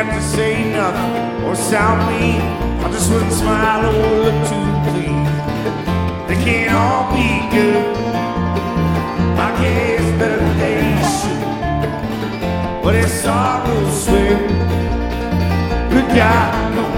have to say nothing or sound mean. I just wouldn't smile or look too clean. They can't all be good. I guess better they should. But it's sorrow swear. Good God,